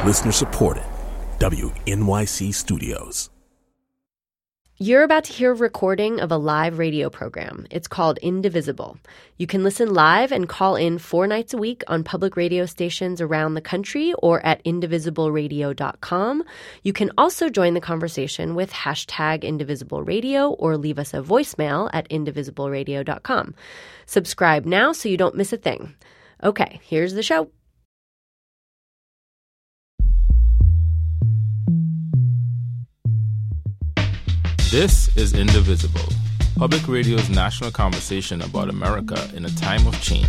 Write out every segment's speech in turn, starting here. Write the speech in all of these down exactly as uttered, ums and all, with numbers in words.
Listener supported. W N Y C Studios. You're about to hear a recording of a live radio program. It's called Indivisible. You can listen live and call in four nights a week on public radio stations around the country or at indivisible radio dot com. You can also join the conversation with hashtag Indivisible Radio or leave us a voicemail at indivisible radio dot com. Subscribe now so you don't miss a thing. Okay, here's the show. This is Indivisible, public radio's national conversation about America in a time of change.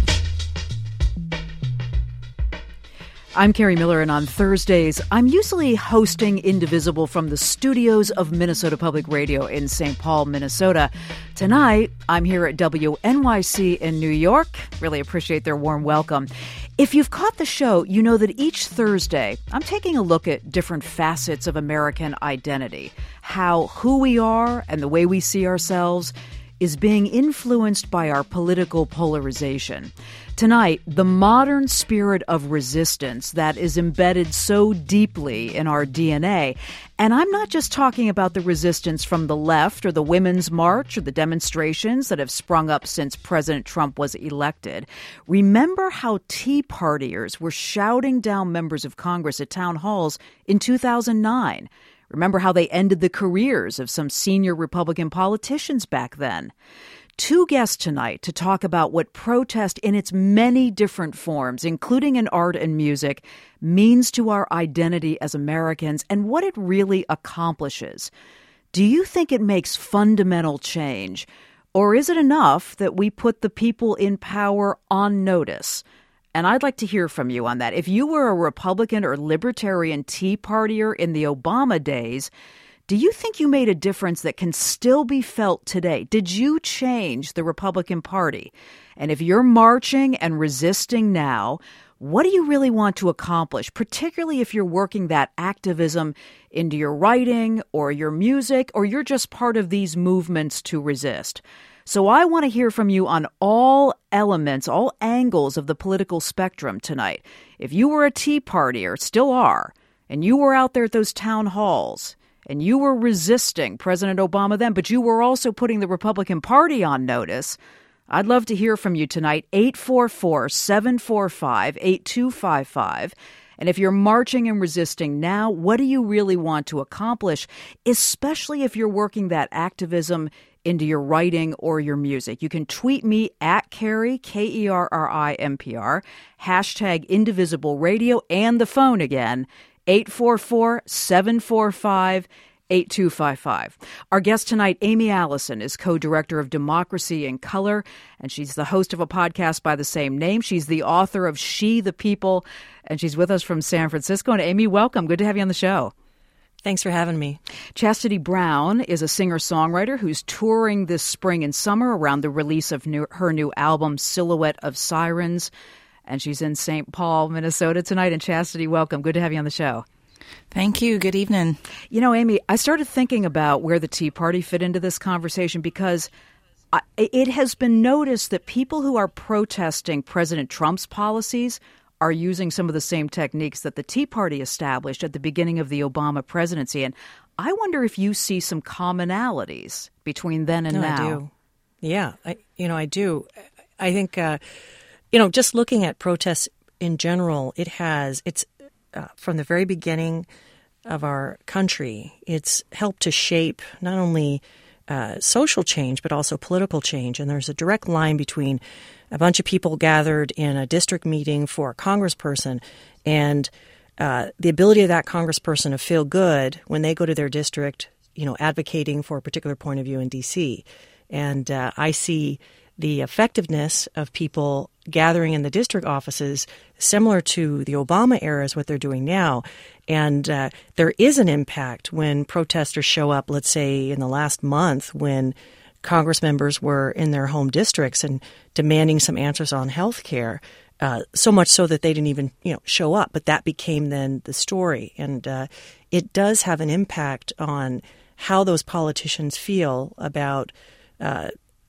I'm Carrie Miller, and on Thursdays, I'm usually hosting Indivisible from the studios of Minnesota Public Radio in Saint Paul, Minnesota. Tonight, I'm here at W N Y C in New York. Really appreciate their warm welcome. If you've caught the show, you know that each Thursday, I'm taking a look at different facets of American identity, how who we are and the way we see ourselves is being influenced by our political polarization. Tonight, the modern spirit of resistance that is embedded so deeply in our D N A. And I'm not just talking about the resistance from the left or the Women's March or the demonstrations that have sprung up since President Trump was elected. Remember how Tea Partiers were shouting down members of Congress at town halls in two thousand nine. Remember how they ended the careers of some senior Republican politicians back then. Two guests tonight to talk about what protest in its many different forms, including in art and music, means to our identity as Americans and what it really accomplishes. Do you think it makes fundamental change? Or is it enough that we put the people in power on notice? And I'd like to hear from you on that. If you were a Republican or Libertarian Tea Partier in the Obama days, do you think you made a difference that can still be felt today? Did you change the Republican Party? And if you're marching and resisting now, what do you really want to accomplish, particularly if you're working that activism into your writing or your music, or you're just part of these movements to resist? So I want to hear from you on all elements, all angles of the political spectrum tonight. If you were a Tea Partier, still are, and you were out there at those town halls, and you were resisting President Obama then, but you were also putting the Republican Party on notice, I'd love to hear from you tonight, eight four four, seven four five, eight two five five. And if you're marching and resisting now, what do you really want to accomplish, especially if you're working that activism into your writing or your music? You can tweet me at Carrie, K E R R I M P R, hashtag Indivisible Radio, and the phone again, eight four four, seven four five, eight two five five. Our guest tonight, Amy Allison, is co-director of Democracy in Color, and she's the host of a podcast by the same name. She's the author of She the People, and she's with us from San Francisco. And Amy, welcome. Good to have you on the show. Thanks for having me. Chastity Brown is a singer-songwriter who's touring this spring and summer around the release of new, her new album, Silhouette of Sirens. And she's in Saint Paul, Minnesota tonight. And Chastity, welcome. Good to have you on the show. Thank you. Good evening. You know, Amy, I started thinking about where the Tea Party fit into this conversation because I, it has been noticed that people who are protesting President Trump's policies are using some of the same techniques that the Tea Party established at the beginning of the Obama presidency. And I wonder if you see some commonalities between then and no, now. I do. Yeah, I, you know, I do. I think, uh, you know, just looking at protests in general, it has, it's uh, from the very beginning of our country, it's helped to shape not only uh, social change, but also political change. And there's a direct line between a bunch of people gathered in a district meeting for a congressperson and uh, the ability of that congressperson to feel good when they go to their district, you know, advocating for a particular point of view in D C. And uh, I see the effectiveness of people gathering in the district offices similar to the Obama era is what they're doing now. And uh, there is an impact when protesters show up, let's say in the last month when Congress members were in their home districts and demanding some answers on health care, uh, so much so that they didn't even, you know, show up. But that became then the story. And uh, it does have an impact on how those politicians feel about uh,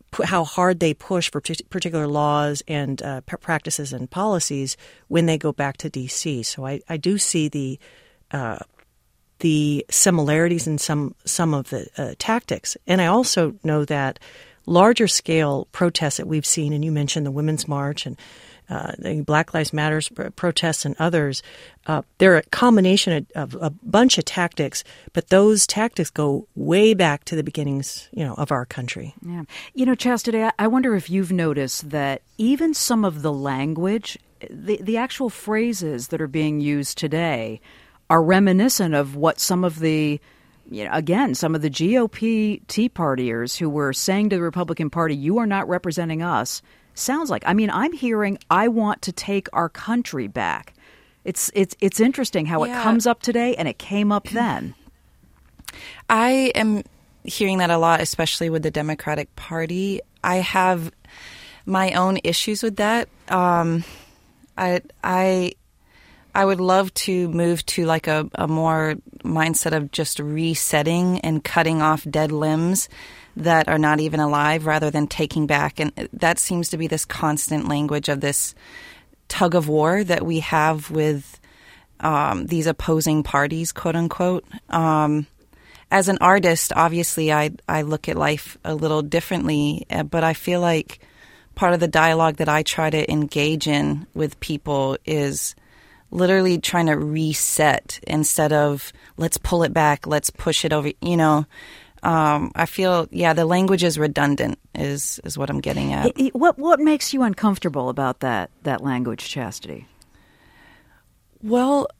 how hard they push for particular laws and uh, practices and policies when they go back to D C. So I, I do see the uh, the similarities in some some of the uh, tactics, and I also know that larger scale protests that we've seen, and you mentioned the Women's March and uh, the Black Lives Matter protests and others, uh, they're a combination of, of a bunch of tactics, but those tactics go way back to the beginnings, you know, of our country. Yeah. You know, Chastity, I wonder if you've noticed that even some of the language, the, the actual phrases that are being used today are reminiscent of what some of the, you know, again, some of the G O P Tea Partiers who were saying to the Republican Party, you are not representing us, sounds like. I mean, I'm hearing, I want to take our country back. It's it's it's interesting how yeah. it comes up today and it came up then. I am hearing that a lot, especially with the Democratic Party. I have my own issues with that. Um, I I I would love to move to like a, a more mindset of just resetting and cutting off dead limbs that are not even alive rather than taking back. And that seems to be this constant language of this tug of war that we have with um, these opposing parties, quote unquote. Um, as an artist, obviously, I, I look at life a little differently, but I feel like part of the dialogue that I try to engage in with people is literally trying to reset instead of let's pull it back, let's push it over, you know. Um, I feel, yeah, the language is redundant is, is what I'm getting at. What what makes you uncomfortable about that, that language, Chastity? Well,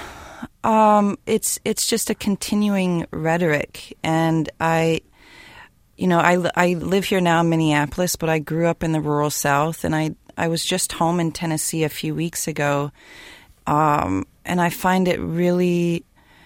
um, it's it's just a continuing rhetoric. And I, you know, I, I live here now in Minneapolis, but I grew up in the rural South. And I, I was just home in Tennessee a few weeks ago. Um, and I find it really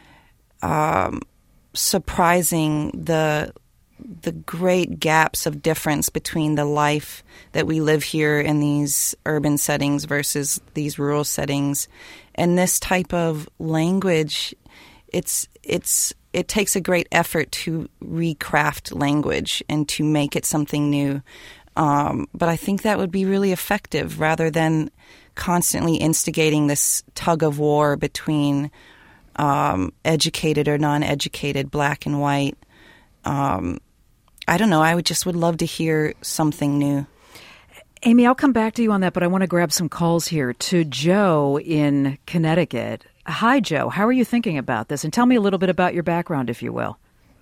um, surprising the the great gaps of difference between the life that we live here in these urban settings versus these rural settings. And this type of language, it's it's it takes a great effort to recraft language and to make it something new. Um, but I think that would be really effective rather than constantly instigating this tug of war between um, educated or non-educated, black and white. Um, I don't know. I would just would love to hear something new. Amy, I'll come back to you on that, but I want to grab some calls here to Joe in Connecticut. Hi, Joe. How are you thinking about this? And tell me a little bit about your background, if you will.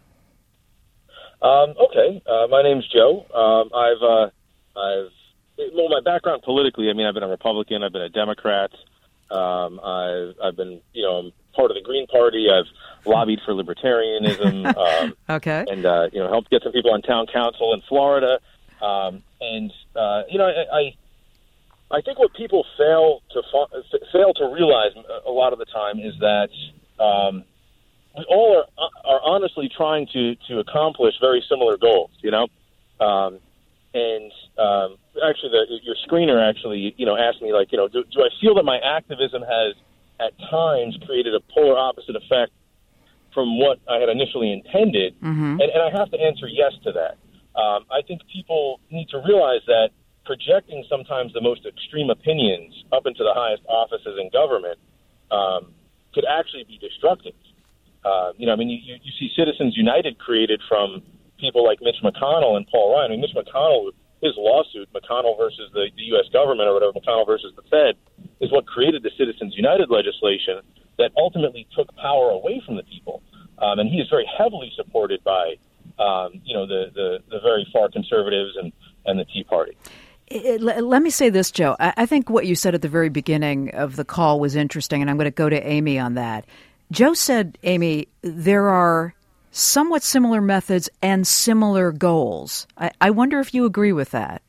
Um, okay. Uh, my name's Joe. Um, I've, uh, I've, well, my background politically, I mean, I've been a Republican, I've been a Democrat. Um, I've, I've been, you know, I'm part of the Green Party. I've lobbied for libertarianism. Um, okay. And, uh, you know, helped get some people on town council in Florida. Um, and, uh, you know, I, I, I think what people fail to fa- fail to realize a lot of the time is that, um, we all are, are honestly trying to, to accomplish very similar goals, you know? Um, and, um, actually the, your screener actually, you know, asked me like, you know, do, do I feel that my activism has at times created a polar opposite effect from what I had initially intended? Mm-hmm. And, and I have to answer yes to that. Um, I think people need to realize that projecting sometimes the most extreme opinions up into the highest offices in government um, could actually be destructive. Uh, you know, I mean, you, you see Citizens United created from people like Mitch McConnell and Paul Ryan. I mean, Mitch McConnell, his lawsuit, McConnell versus the, the U S government or whatever, McConnell versus the Fed, is what created the Citizens United legislation that ultimately took power away from the people. Um, and he is very heavily supported by, um, you know, the, the, the very far conservatives and, and the Tea Party. It, let me say this, Joe. I think what you said at the very beginning of the call was interesting, and I'm going to go to Amy on that. Joe said, Amy, there are somewhat similar methods and similar goals. I, I wonder if you agree with that.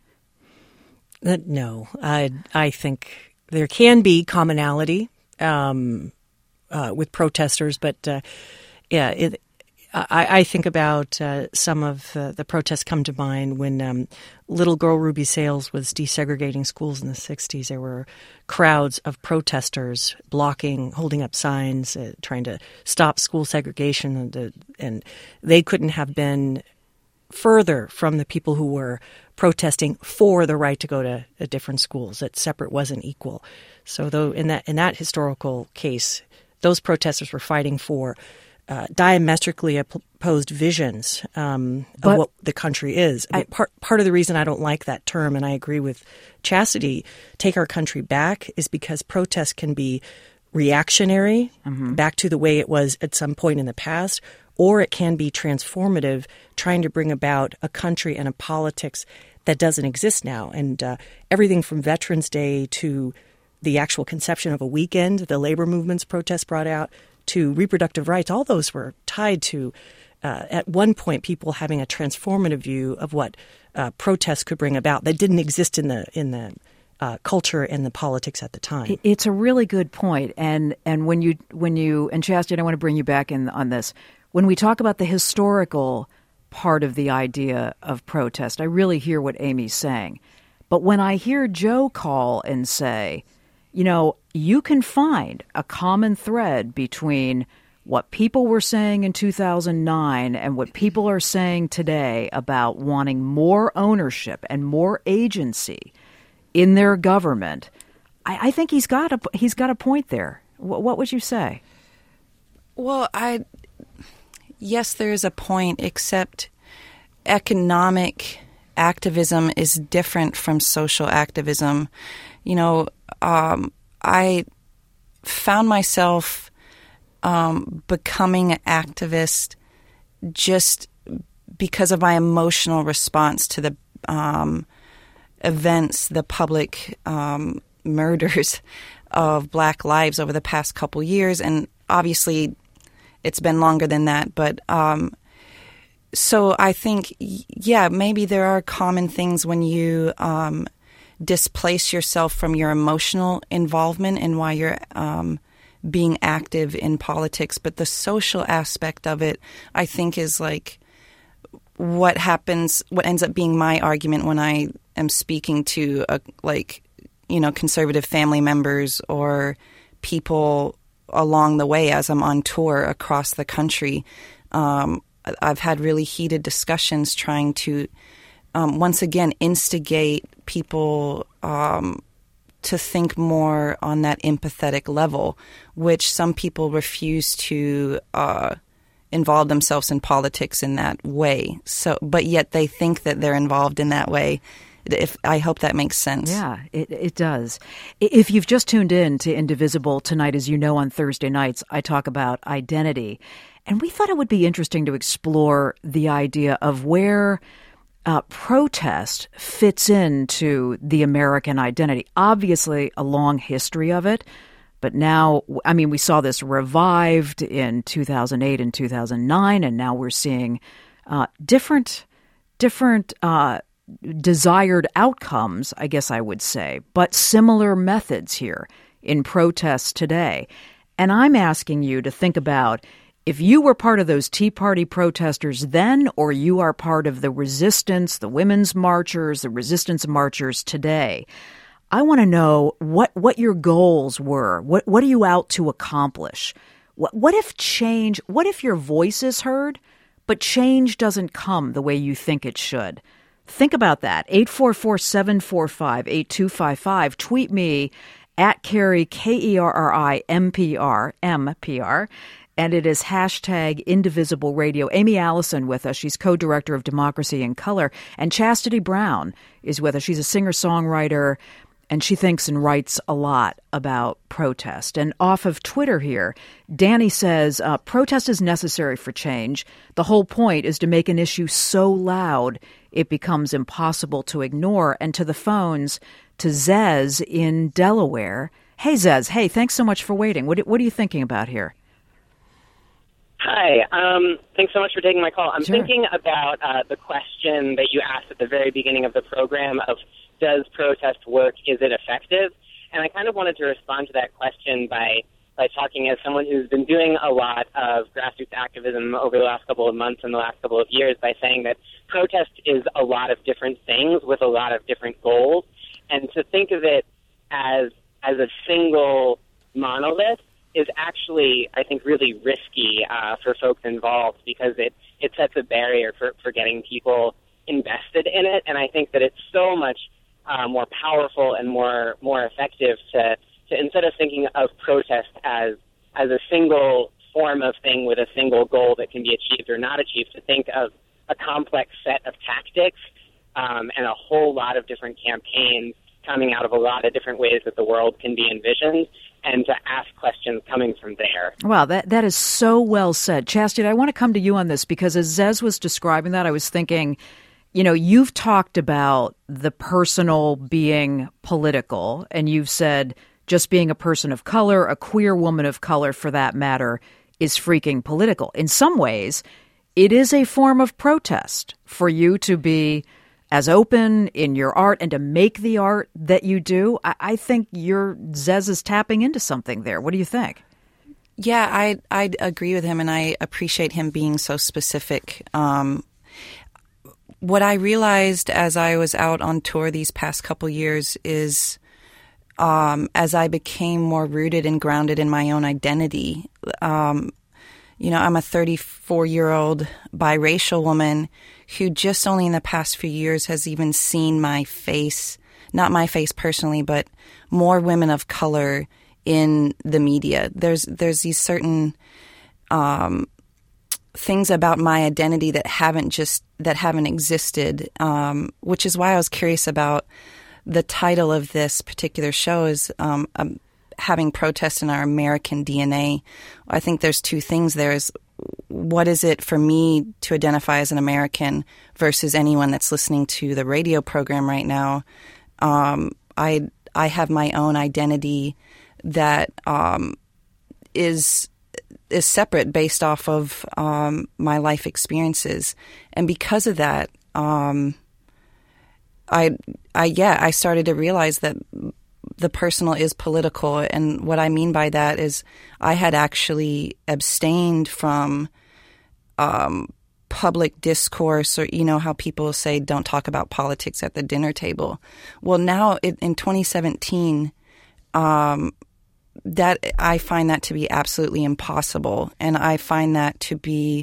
Uh, no, I I think there can be commonality um, uh, with protesters, but uh, yeah, it, I, I think about uh, some of uh, the protests come to mind when um, little girl Ruby Sales was desegregating schools in the sixties. There were crowds of protesters blocking, holding up signs, uh, trying to stop school segregation, and, uh, and they couldn't have been further from the people who were protesting for the right to go to uh, different schools, that separate wasn't equal. So though in that in that historical case, those protesters were fighting for uh, diametrically opposed visions um, But of what the country is. I, part part of the reason I don't like that term, and I agree with Chastity, take our country back, is because protest can be reactionary, mm-hmm. back to the way it was at some point in the past, or it can be transformative, trying to bring about a country and a politics that doesn't exist now. And uh, everything from Veterans Day to the actual conception of a weekend, the labor movement's protests brought out, to reproductive rights, all those were tied to, uh, at one point, people having a transformative view of what uh, protests could bring about that didn't exist in the in the uh, culture and the politics at the time. It's a really good point. And and when you when you and Chastity, I want to bring you back in on this. When we talk about the historical part of the idea of protest, I really hear what Amy's saying. But when I hear Joe call and say, you know, you can find a common thread between what people were saying in two thousand nine and what people are saying today about wanting more ownership and more agency in their government, I, I think he's got a he's got a point there. W- what would you say? Well, I yes, there is a point, except economic activism is different from social activism. You know, um, I found myself um, becoming an activist just because of my emotional response to the um, events, the public um, murders of Black lives over the past couple years. And obviously it's been longer than that. But um, so I think, yeah, maybe there are common things when you um, displace yourself from your emotional involvement and why you're um, being active in politics. But the social aspect of it, I think, is like what happens, what ends up being my argument when I am speaking to a, like, you know, conservative family members or people along the way as I'm on tour across the country. Um, I've had really heated discussions trying to, um, once again, instigate people um, to think more on that empathetic level, which some people refuse to uh, involve themselves in politics in that way. So, but yet they think that they're involved in that way. If I hope that makes sense. Yeah, it, it does. If you've just tuned in to Indivisible tonight, as you know, on Thursday nights, I talk about identity. And we thought it would be interesting to explore the idea of where uh, protest fits into the American identity. Obviously, a long history of it. But now, I mean, we saw this revived in two thousand eight and two thousand nine, and now we're seeing uh, different, different uh desired outcomes, I guess I would say, but similar methods here in protests today. And I'm asking you to think about if you were part of those Tea Party protesters then, or you are part of the resistance, the women's marchers, the resistance marchers today. I want to know what, what your goals were. What, what are you out to accomplish? What, what if change, what if your voice is heard, but change doesn't come the way you think it should? Think about that. eight four four, seven four five, eight two five five. Tweet me at Kerri, K E R R I, M P R, M P R. And it is hashtag Indivisible Radio. Amy Allison with us. She's co-director of Democracy in Color. And Chastity Brown is with us. She's a singer-songwriter, and she thinks and writes a lot about protest. And off of Twitter here, Danny says, uh, protest is necessary for change. The whole point is to make an issue so loud it becomes impossible to ignore. And to the phones, to Zez in Delaware. Hey, Zez. Hey, thanks so much for waiting. What, what are you thinking about here? Hi. Um, thanks so much for taking my call. I'm Sure. thinking about uh, the question that you asked at the very beginning of the program of, does protest work? Is it effective? And I kind of wanted to respond to that question by by talking as someone who's been doing a lot of grassroots activism over the last couple of months and the last couple of years by saying that protest is a lot of different things with a lot of different goals. And to think of it as as a single monolith is actually, I think, really risky uh, for folks involved because it it sets a barrier for, for getting people invested in it. And I think that it's so much uh, more powerful and more more effective to, to instead of thinking of protest as as a single form of thing with a single goal that can be achieved or not achieved, to think of a complex set of tactics um, and a whole lot of different campaigns coming out of a lot of different ways that the world can be envisioned, and to ask questions coming from there. Wow, that that is so well said. Chastity, I want to come to you on this, because as Zez was describing that, I was thinking, you know, you've talked about the personal being political, and you've said just being a person of color, a queer woman of color for that matter, is freaking political. In some ways, it is a form of protest for you to be as open in your art and to make the art that you do. I, I think your Zez is tapping into something there. What do you think? Yeah, I I agree with him, and I appreciate him being so specific. Um, what I realized as I was out on tour these past couple years is, um, as I became more rooted and grounded in my own identity, um, you know, I'm a thirty-four-year-old biracial woman who just only in the past few years has even seen my face, not my face personally, but more women of color in the media. There's there's these certain um, things about my identity that haven't just that haven't existed, um, which is why I was curious about the title of this particular show is um, um, having protest in our American D N A. I think there's two things there. Is what is it for me to identify as an American versus anyone that's listening to the radio program right now? Um, I I have my own identity that um, is is separate based off of um, my life experiences, and because of that, um, I I yeah I started to realize that the personal is political. And what I mean by that is I had actually abstained from um, public discourse, or, you know, how people say don't talk about politics at the dinner table. Well, now it, in twenty seventeen, um, that I find that to be absolutely impossible. And I find that to be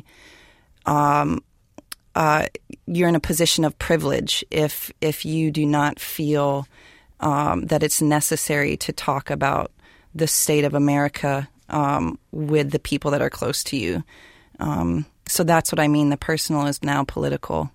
um, uh, you're in a position of privilege if if you do not feel Um, that it's necessary to talk about the state of America um, with the people that are close to you. Um, so that's what I mean. The personal is now political.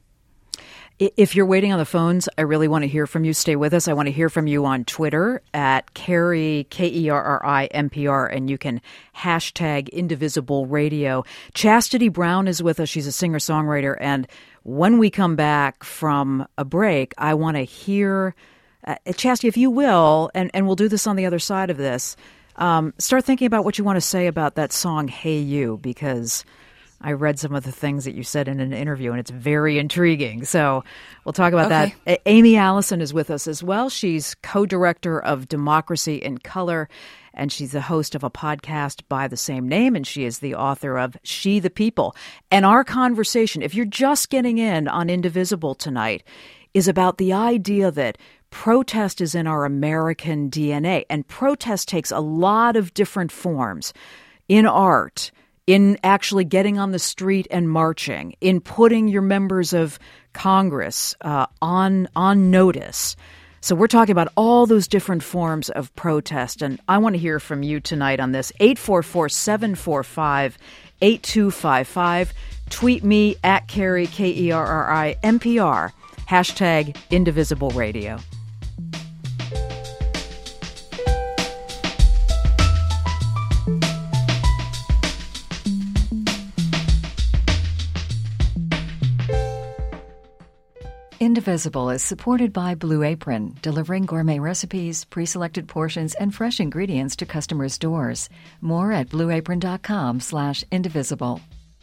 If you're waiting on the phones, I really want to hear from you. Stay with us. I want to hear from you on Twitter at Kerri, K E R R I, N P R, and you can hashtag Indivisible Radio. Chastity Brown is with us. She's a singer-songwriter. And when we come back from a break, I want to hear... Uh, Chastity, if you will, and, and we'll do this on the other side of this, um, start thinking about what you want to say about that song, Hey You, because I read some of the things that you said in an interview, and it's very intriguing. So we'll talk about okay. that. A- Amy Allison is with us as well. She's co-director of Democracy in Color, and she's the host of a podcast by the same name, and she is the author of She the People. And our conversation, if you're just getting in on Indivisible tonight, is about the idea that protest is in our American D N A, and protest takes a lot of different forms in art, in actually getting on the street and marching, in putting your members of Congress uh, on on notice. So we're talking about all those different forms of protest, and I want to hear from you tonight on this. eight four four, seven four five, eight two five five. Tweet me at Kerri, K E R R I, N P R, hashtag Indivisible Radio. Indivisible is supported by Blue Apron, delivering gourmet recipes, pre-selected portions, and fresh ingredients to customers' doors. More at blueapron.com slash indivisible.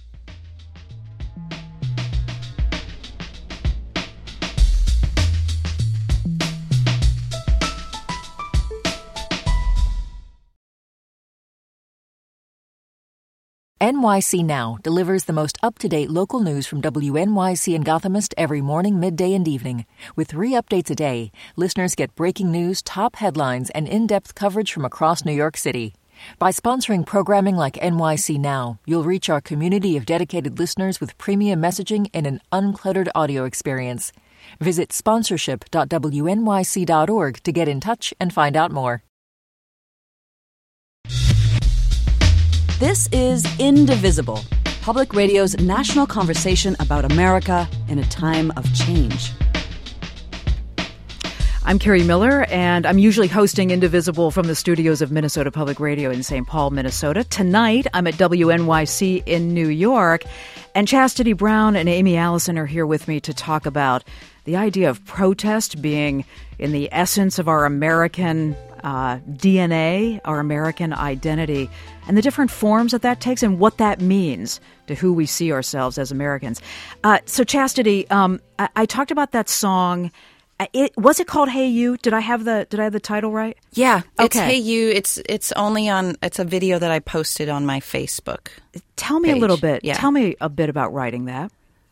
N Y C Now delivers the most up-to-date local news from W N Y C and Gothamist every morning, midday, and evening. With three updates a day, listeners get breaking news, top headlines, and in-depth coverage from across New York City. By sponsoring programming like N Y C Now, you'll reach our community of dedicated listeners with premium messaging and an uncluttered audio experience. Visit sponsorship dot W N Y C dot org to get in touch and find out more. This is Indivisible, Public Radio's national conversation about America in a time of change. I'm Carrie Miller, and I'm usually hosting Indivisible from the studios of Minnesota Public Radio in Saint Paul, Minnesota. Tonight, I'm at W N Y C in New York, and Chastity Brown and Amy Allison are here with me to talk about the idea of protest being in the essence of our American uh, D N A, our American identity, and the different forms that that takes and what that means to who we see ourselves as Americans. Uh, so, Chastity, um, I-, I talked about that song. It, was it called "Hey You"? Did I have the Did I have the title right? Yeah, it's okay. "Hey You." It's it's only on. It's a video that I posted on my Facebook. Tell me page. a little bit. Yeah. Tell me a bit about writing that.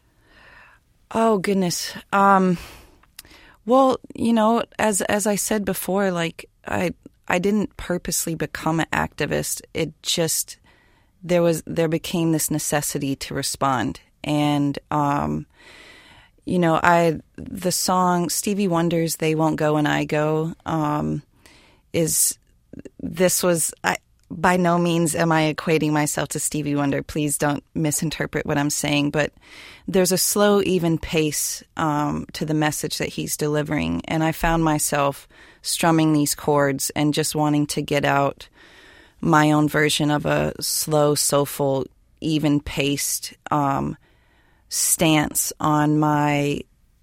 Oh goodness. Um, well, you know, as as I said before, like I I didn't purposely become an activist. It just there was there became this necessity to respond, and um. You know, I the song Stevie Wonder's "They Won't Go and I Go" um, is this was I, by no means am I equating myself to Stevie Wonder. Please don't misinterpret what I'm saying. But there's a slow, even pace um, to the message that he's delivering, and I found myself strumming these chords and just wanting to get out my own version of a slow, soulful, even paced Um, stance on my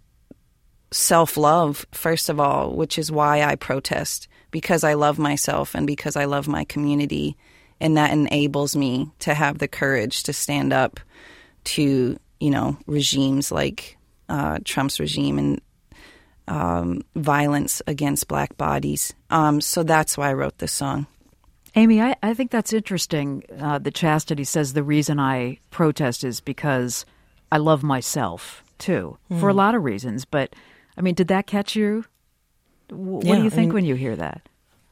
self-love, first of all, which is why I protest, because I love myself and because I love my community, and that enables me to have the courage to stand up to, you know, regimes like uh, Trump's regime and um, violence against black bodies. Um, so that's why I wrote this song. Amy, I, I think that's interesting uh, that Chastity says the reason I protest is because I love myself, too, mm. for a lot of reasons. But, I mean, did that catch you? What yeah, do you think I mean, when you hear that?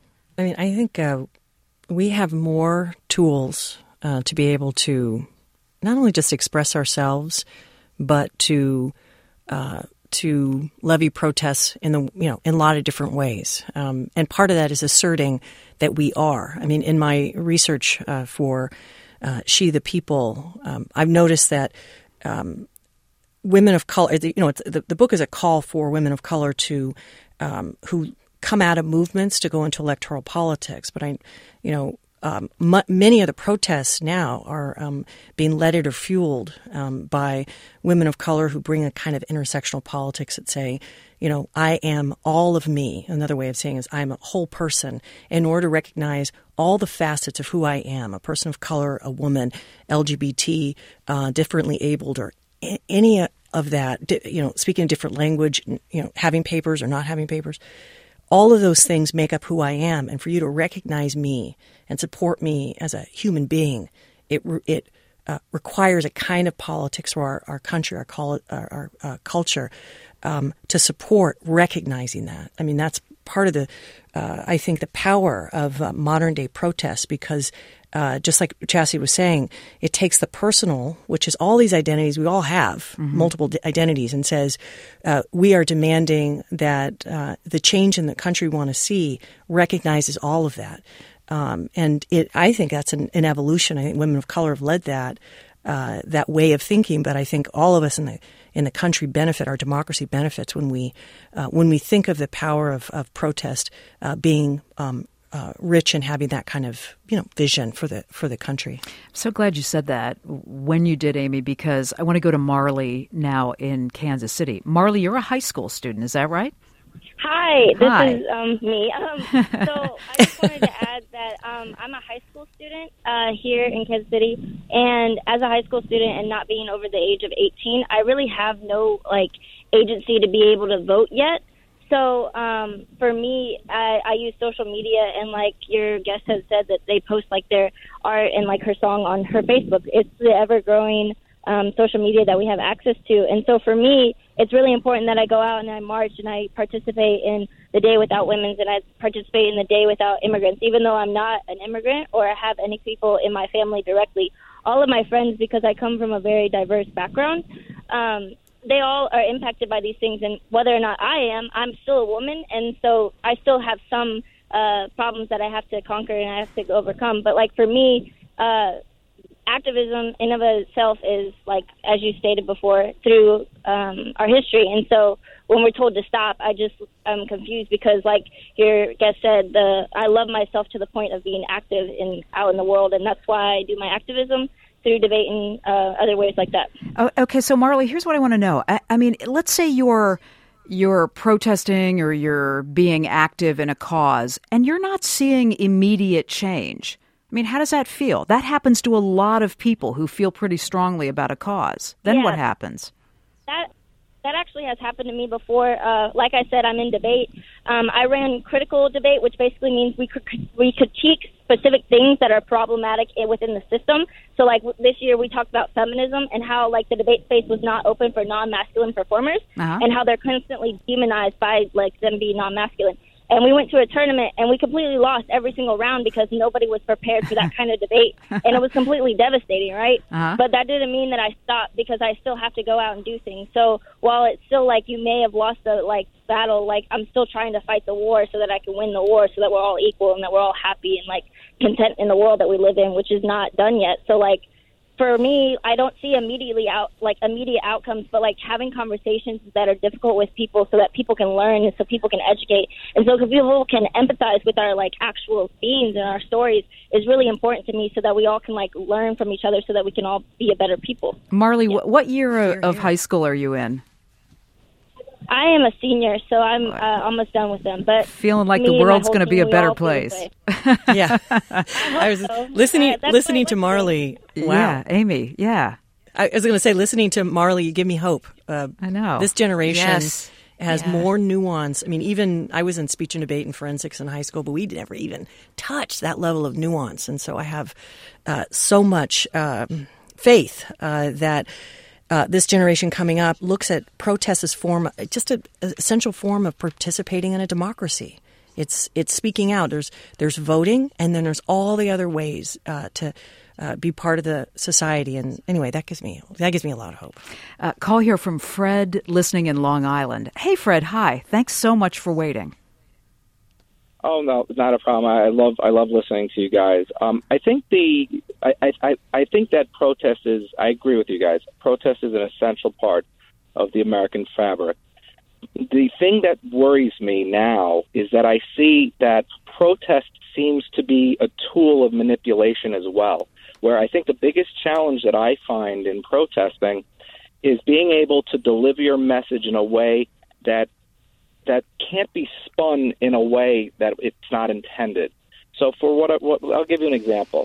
I mean, I think uh, we have more tools uh, to be able to not only just express ourselves, but to uh, to levy protests in the you know in a lot of different ways. Um, and part of that is asserting that we are. I mean, in my research uh, for uh, She the People, um, I've noticed that. Um, women of color, you know, it's, the, the book is a call for women of color to um, who come out of movements to go into electoral politics. But I, you know, um, m- many of the protests now are um, being led or fueled um, by women of color who bring a kind of intersectional politics that say, you know, I am all of me. Another way of saying is I'm a whole person, in order to recognize all the facets of who I am, a person of color, a woman, L G B T, uh, differently abled, or a- any of that, you know, speaking a different language, you know, having papers or not having papers. All of those things make up who I am. And for you to recognize me and support me as a human being, it it uh, requires a kind of politics for our, our country, our, col- our, our uh, culture, um, to support recognizing that. I mean, that's part of the, uh, I think, the power of uh, modern day protests, because uh, just like Chastity was saying, it takes the personal, which is all these identities, we all have mm-hmm. multiple d- identities, and says uh, we are demanding that uh, the change in the country we want to see recognizes all of that. Um, and it, I think that's an, an evolution. I think women of color have led that uh, that way of thinking, but I think all of us in the in the country benefit, our democracy benefits when we uh, when we think of the power of, of protest uh, being um, uh, rich and having that kind of you know vision for the for the country. I'm so glad you said that when you did, Amy, because I want to go to Marley now in Kansas City. Marley, you're a high school student, is that right? Hi, this Hi. is um, me. Um, so I just wanted to add that um, I'm a high school student uh, here in Kansas City, and as a high school student and not being over the age of eighteen, I really have no like agency to be able to vote yet. So um, for me, I, I use social media, and like your guest has said, that they post like their art and like her song on her Facebook. It's the ever-growing um, social media that we have access to, and so for me, it's really important that I go out and I march and I participate in the Day Without Women's and I participate in the Day Without Immigrants, even though I'm not an immigrant or I have any people in my family directly. All of my friends, because I come from a very diverse background, um, they all are impacted by these things. And whether or not I am, I'm still a woman. And so I still have some uh, problems that I have to conquer and I have to overcome. But like for me, uh, activism in of itself is, like, as you stated before, through um, our history. And so when we're told to stop, I just I'm confused because, like your guest said, the I love myself to the point of being active in out in the world, and that's why I do my activism through debate and uh, other ways like that. Oh, okay, so Marley, here's what I want to know. I, I mean, let's say you're you're protesting or you're being active in a cause, and you're not seeing immediate change. I mean, how does that feel? That happens to a lot of people who feel pretty strongly about a cause. Then yeah, what happens? That that actually has happened to me before. Uh, like I said, I'm in debate. Um, I ran critical debate, which basically means we could we critique specific things that are problematic within the system. So, like this year, we talked about feminism and how, like, the debate space was not open for non-masculine performers, uh-huh. and how they're constantly demonized by, like, them being non-masculine. And we went to a tournament, and we completely lost every single round because nobody was prepared for that kind of debate. And it was completely devastating, right? Uh-huh. But that didn't mean that I stopped because I still have to go out and do things. So while it's still like you may have lost the like battle, like I'm still trying to fight the war so that I can win the war so that we're all equal and that we're all happy and like content in the world that we live in, which is not done yet. So like, for me, I don't see immediately out like immediate outcomes, but like having conversations that are difficult with people so that people can learn and so people can educate and so people can empathize with our like actual themes and our stories is really important to me so that we all can like learn from each other so that we can all be a better people. Marley, yeah. what year of high school are you in? I am a senior, so I'm uh, almost done with them. But feeling like the world's going to be a better place. Yeah, I was so. listening uh, listening to Marley. Wow, yeah, Amy. Yeah, I was going to say, listening to Marley, you give me hope. Uh, I know this generation yes. has yeah. more nuance. I mean, even I was in speech and debate and forensics in high school, but we never even touched that level of nuance. And so I have uh, so much uh, faith uh, that. Uh, this generation coming up looks at protest as form, just an essential form of participating in a democracy. It's it's speaking out. There's there's voting, and then there's all the other ways uh, to uh, be part of the society. And anyway, that gives me that gives me a lot of hope. Uh, call here from Fred, listening in Long Island. Hey, Fred. Hi. Thanks so much for waiting. Oh no, not a problem. I love I love listening to you guys. Um, I think the I, I I think that protest is. I agree with you guys. Protest is an essential part of the American fabric. The thing that worries me now is that I see that protest seems to be a tool of manipulation as well. Where I think the biggest challenge that I find in protesting is being able to deliver your message in a way that. that can't be spun in a way that it's not intended. So for what, I, what I'll give you an example.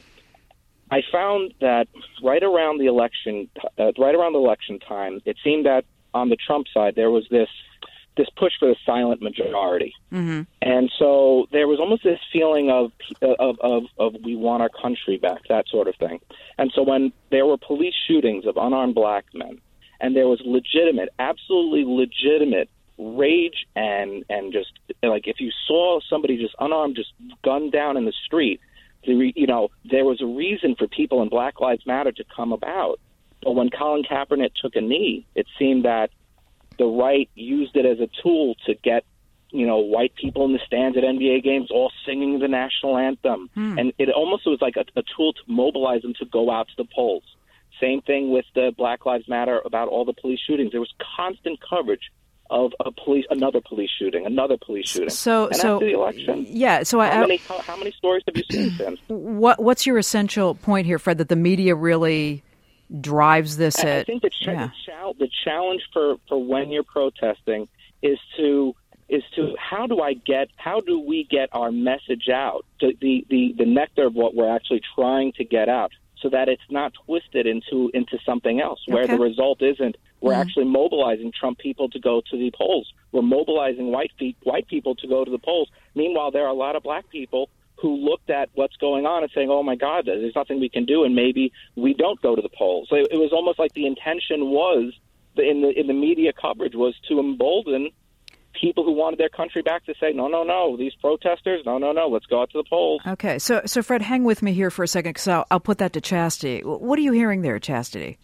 I found that right around the election, uh, right around the election time, it seemed that on the Trump side there was this this push for the silent majority, mm-hmm. and so there was almost this feeling of, of of of we want our country back, that sort of thing. And so when there were police shootings of unarmed black men, and there was legitimate, absolutely legitimate. rage and and just like if you saw somebody just unarmed, just gunned down in the street, the, you know, there was a reason for people in Black Lives Matter to come about. But when Colin Kaepernick took a knee, it seemed that the right used it as a tool to get, you know, white people in the stands at N B A games all singing the national anthem. Hmm. And it almost was like a, a tool to mobilize them to go out to the polls. Same thing with the Black Lives Matter about all the police shootings. There was constant coverage of a police, another police shooting, another police shooting. So, and so after the election, yeah. So, how, I, many, how, how many stories have you seen since? What What's your essential point here, Fred? That the media really drives this. I, at, I think the, ch- yeah. the, ch- the challenge for, for when you're protesting is to is to how do I get how do we get our message out, to the, the the nectar of what we're actually trying to get out, so that it's not twisted into into something else, where okay. the result isn't. We're mm. actually mobilizing Trump people to go to the polls. We're mobilizing white fe- white people to go to the polls. Meanwhile, there are a lot of black people who looked at what's going on and saying, oh, my God, there's nothing we can do, and maybe we don't go to the polls. So it was almost like the intention was in the in the media coverage was to embolden people who wanted their country back to say, no, no, no, these protesters, no, no, no, let's go out to the polls. Okay, so so Fred, hang with me here for a second, because I'll, I'll put that to Chastity. What are you hearing there, Chastity?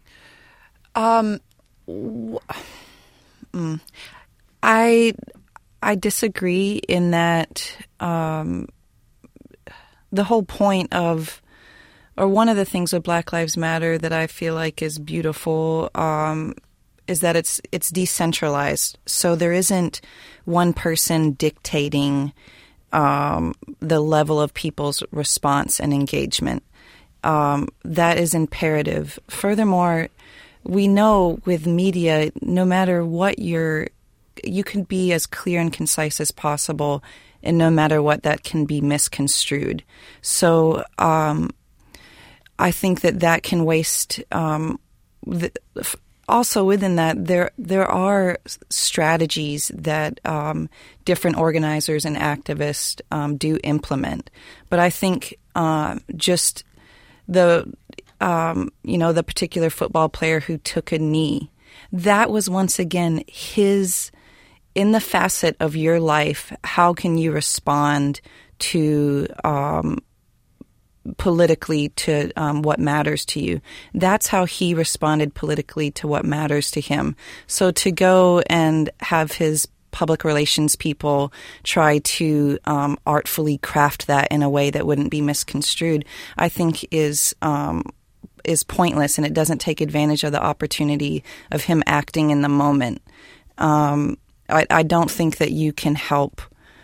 Um, w- mm, I I disagree in that um, the whole point of, or one of the things with Black Lives Matter that I feel like is beautiful, um, is that it's it's decentralized. So there isn't one person dictating um, the level of people's response and engagement. Um, that is imperative. Furthermore, we know with media, no matter what you're, you can be as clear and concise as possible, and no matter what, that can be misconstrued. So um, I think that that can waste. Um, the, Also within that, there there are strategies that um, different organizers and activists um, do implement. But I think uh, just the, um, you know, the particular football player who took a knee, that was once again his, in the facet of your life, how can you respond to um politically to um, what matters to you. That's how he responded politically to what matters to him. So to go and have his public relations people try to um, artfully craft that in a way that wouldn't be misconstrued, I think is um, is pointless, and it doesn't take advantage of the opportunity of him acting in the moment. Um, I, I don't think that you can help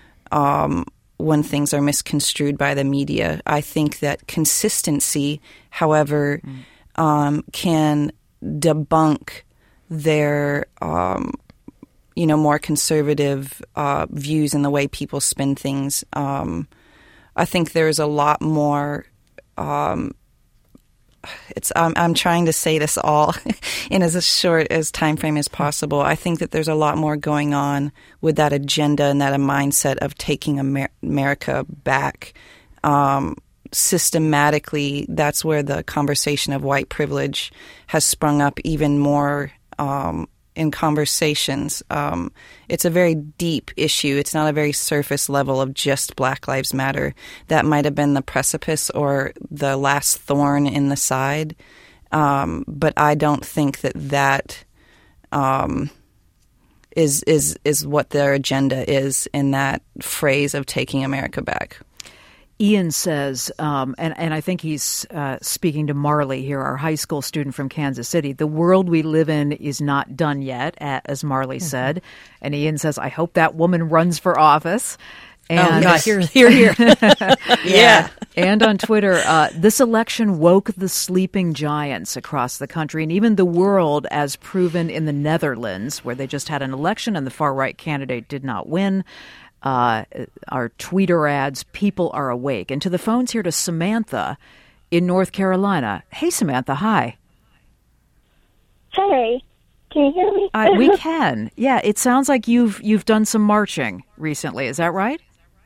um, when things are misconstrued by the media. I think that consistency, however, mm. um, can debunk their, um, you know, more conservative uh, views in the way people spin things. Um, I think there's a lot more. Um, it's I'm, I'm trying to say this all in as short as time frame as possible. I think that there's a lot more going on with that agenda and that a mindset of taking Amer- America back. Um, systematically, that's where the conversation of white privilege has sprung up even more um, in conversations. Um, it's a very deep issue. It's not a very surface level of just Black Lives Matter. That might have been the precipice or the last thorn in the side. Um, but I don't think that that um, is is is what their agenda is in that phrase of taking America back. Ian says, um, and, and I think he's uh, speaking to Marley here, our high school student from Kansas City, the world we live in is not done yet, as Marley mm-hmm. said. And Ian says, I hope that woman runs for office. And, oh, God, here, here, here. Yeah. And on Twitter, uh, this election woke the sleeping giants across the country and even the world, as proven in the Netherlands, where they just had an election and the far-right candidate did not win. Uh, our Twitter ads, people are awake. And to the phones here to Samantha in North Carolina. Hey, Samantha, hi. Hey, can you hear me? uh, we can. Yeah, it sounds like you've you've done some marching recently. Is that right?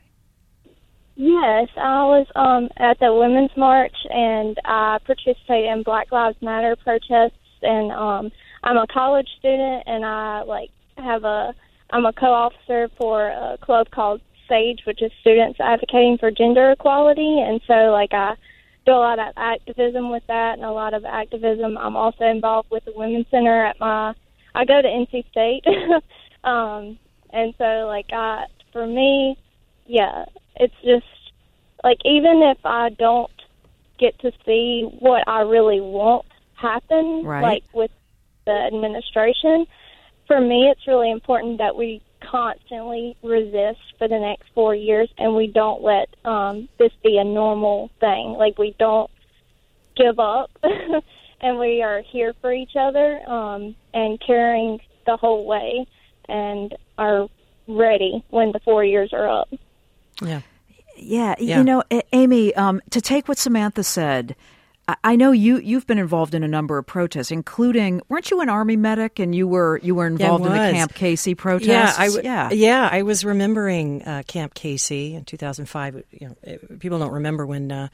Yes, I was um, at the Women's March, and I participated in Black Lives Matter protests. And um, I'm a college student, and I like have a I'm a co-officer for a club called SAGE, which is Students Advocating for Gender Equality. And so, like, I do a lot of activism with that and a lot of activism. I'm also involved with the Women's Center at my – I go to N C State. um, and so, like, I, for me, yeah, it's just, like, even if I don't get to see what I really want happen, right. like, with the administration – for me, it's really important that we constantly resist for the next four years and we don't let um, this be a normal thing. Like, we don't give up and we are here for each other um, and caring the whole way and are ready when the four years are up. Yeah. Yeah. yeah. You know, Amy, um, to take what Samantha said, I know you, you've been involved in a number of protests, including, weren't you an Army medic and you were you were involved yeah, in the Camp Casey protests? Yeah, I w- yeah. yeah, I was remembering uh, Camp Casey in two thousand five. You know, it, people don't remember when uh,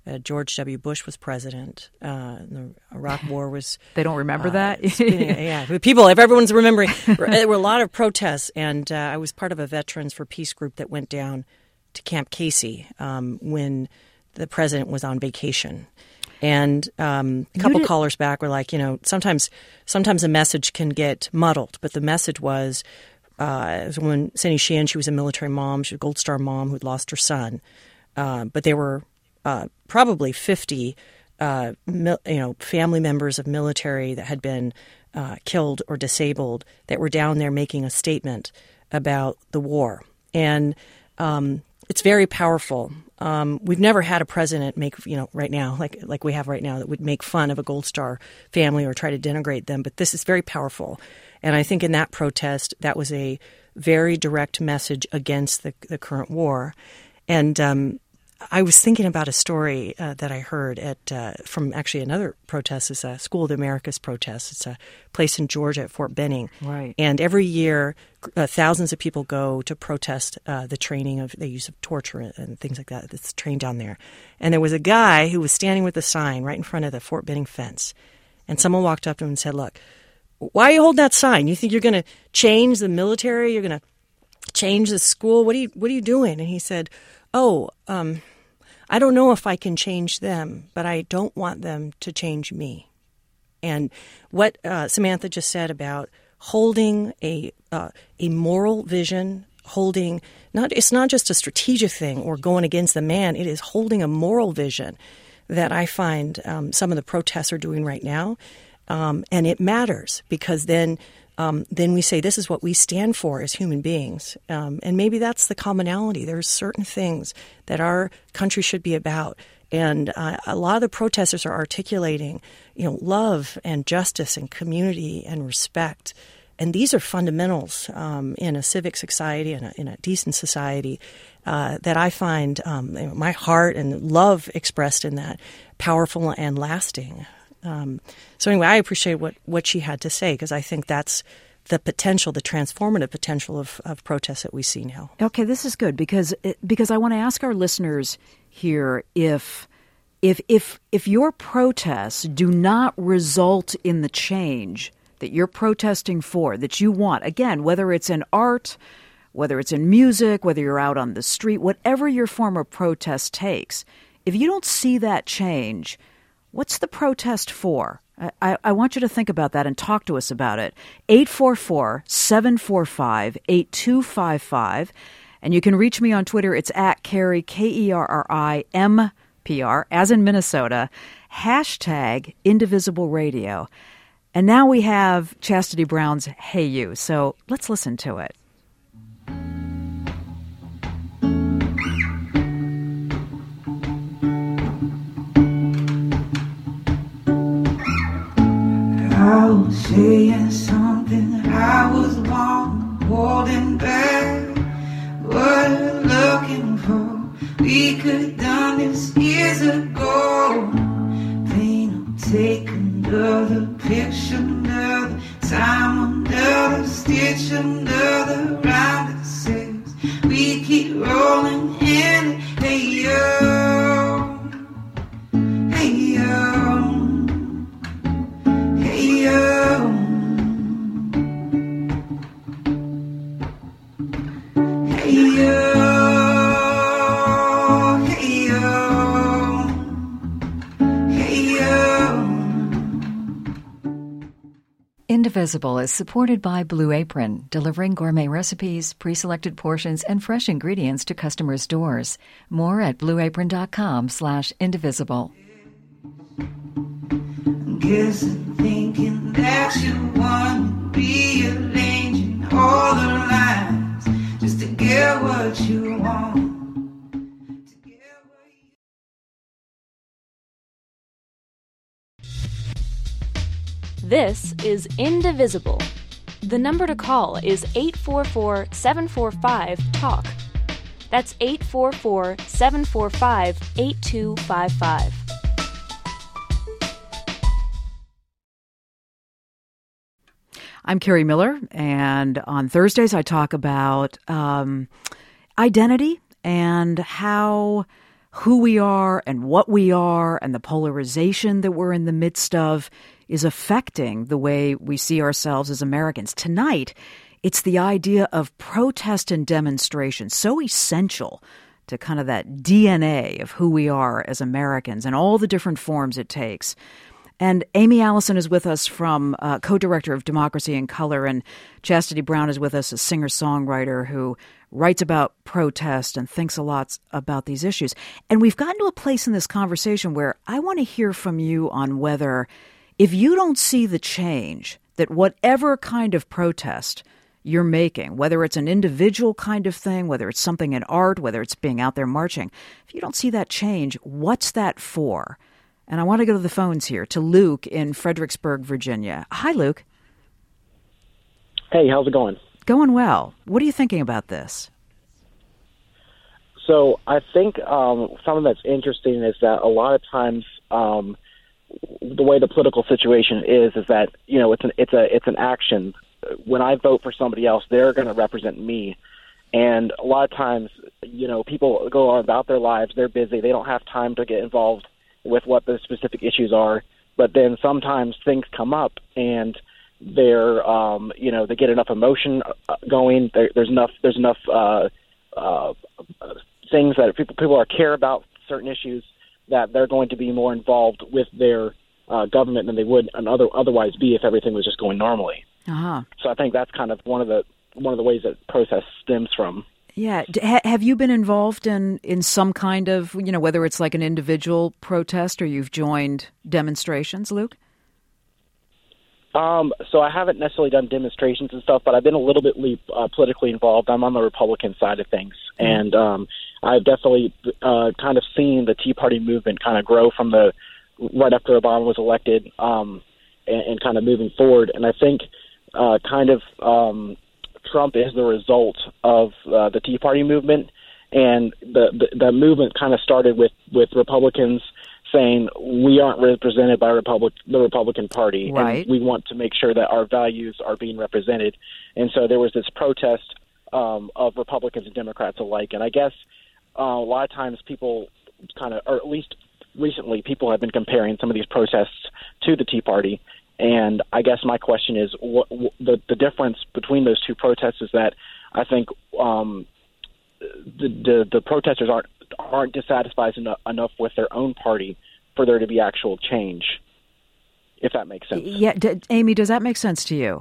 Uh, George W. Bush was president. Uh, the Iraq War was... They don't remember uh, that? spinning, yeah. People, if everyone's remembering, there were a lot of protests, and uh, I was part of a Veterans for Peace group that went down to Camp Casey um, when the president was on vacation. And um, a couple callers back were like, you know, sometimes sometimes a message can get muddled, but the message was, uh, it was when Cindy Sheehan, she was a military mom, she was a Gold Star mom who'd lost her son, uh, but there were uh, probably fifty, uh, mil- you know, family members of military that had been uh, killed or disabled that were down there making a statement about the war, and um, it's very powerful. Um, we've never had a president make, you know, right now, like like we have right now, that would make fun of a Gold Star family or try to denigrate them. But this is very powerful. And I think in that protest, that was a very direct message against the, the current war. And um, I was thinking about a story uh, that I heard at uh, from actually another protest. It's a School of the Americas protest. It's a place in Georgia at Fort Benning. Right. And every year, uh, thousands of people go to protest uh, the training of the use of torture and, and things like that that's trained down there. And there was a guy who was standing with a sign right in front of the Fort Benning fence. And someone walked up to him and said, "Look, why are you holding that sign? You think you're going to change the military? You're going to change the school? What are you, what are you doing?" And he said, oh, um, I don't know if I can change them, but I don't want them to change me. And what uh, Samantha just said about holding a uh, a moral vision, holding not it's not just a strategic thing or going against the man. It is holding a moral vision that I find um, some of the protests are doing right now, um, and it matters because then. Um, then we say this is what we stand for as human beings. Um, and maybe that's the commonality. There's certain things that our country should be about. And uh, a lot of the protesters are articulating, you know, love and justice and community and respect. And these are fundamentals um, in a civic society and in a decent society uh, that I find um, you know, my heart and love expressed in that powerful and lasting. Um, so anyway, I appreciate what, what she had to say because I think that's the potential, the transformative potential of, of protests that we see now. Okay, this is good because it, because I want to ask our listeners here if if if if your protests do not result in the change that you're protesting for, that you want, again, whether it's in art, whether it's in music, whether you're out on the street, whatever your form of protest takes, if you don't see that change, what's the protest for? I, I want you to think about that and talk to us about it. eight four four, seven four five, eight two five five. And you can reach me on Twitter. It's at Kerry, K E R R I M P R, as in Minnesota. Hashtag Indivisible Radio. And now we have Chastity Brown's Hey You. So let's listen to it. I was saying something I was wrong, holding back what we're looking for. We could have done this years ago. Paint or take another picture, another time, another stitch, another round of six. We keep rolling in it. Hey yo, hey yo. Hey yo, hey yo, hey yo, hey yo. Indivisible is supported by Blue Apron, delivering gourmet recipes, pre-selected portions, and fresh ingredients to customers' doors. More at blueapron.com slash indivisible. Guess I'm thinking that you want to be arranging all the lines just to get what you want. This is Indivisible. The number to call is eight four four, seven four five, TALK. That's eight four four, seven four five, eight two five five. I'm Kerry Miller, and on Thursdays I talk about um, identity and how who we are and what we are and the polarization that we're in the midst of is affecting the way we see ourselves as Americans. Tonight, it's the idea of protest and demonstration, so essential to kind of that D N A of who we are as Americans and all the different forms it takes. And Amy Allison is with us from uh, co-director of Democracy in Color, and Chastity Brown is with us, a singer-songwriter who writes about protest and thinks a lot about these issues. And we've gotten to a place in this conversation where I want to hear from you on whether, if you don't see the change, that whatever kind of protest you're making, whether it's an individual kind of thing, whether it's something in art, whether it's being out there marching, if you don't see that change, what's that for? And I want to go to the phones here to Luke in Fredericksburg, Virginia. Hi, Luke. Hey, how's it going? Going well. What are you thinking about this? So I think um, something that's interesting is that a lot of times um, the way the political situation is is that, you know, it's an it's a it's an action. When I vote for somebody else, they're going to represent me. And a lot of times, you know, people go on about their lives. They're busy. They don't have time to get involved with what the specific issues are. But then sometimes things come up and they're, um, you know, they get enough emotion going. There, there's enough, there's enough uh, uh, things that people people are care about certain issues that they're going to be more involved with their uh, government than they would other, otherwise be if everything was just going normally. Uh-huh. So I think that's kind of one of the one of the ways that protest stems from. Yeah. H- have you been involved in, in some kind of, you know, whether it's like an individual protest or you've joined demonstrations, Luke? Um, so I haven't necessarily done demonstrations and stuff, but I've been a little bit uh, politically involved. I'm on the Republican side of things. Mm-hmm. And um, I've definitely uh, kind of seen the Tea Party movement kind of grow from the right after Obama was elected um, and, and kind of moving forward. And I think uh, kind of um, Trump is the result of uh, the Tea Party movement. And the, the, the movement kind of started with, with Republicans saying we aren't represented by Republic, the Republican Party, right. And we want to make sure that our values are being represented. And so there was this protest um, of Republicans and Democrats alike. And I guess uh, a lot of times people kind of, or at least recently, people have been comparing some of these protests to the Tea Party. And I guess my question is, what, what the, the difference between those two protests is that I think um, the, the the protesters aren't aren't dissatisfied enough, enough with their own party for there to be actual change, if that makes sense. Yeah, D- Amy, does that make sense to you?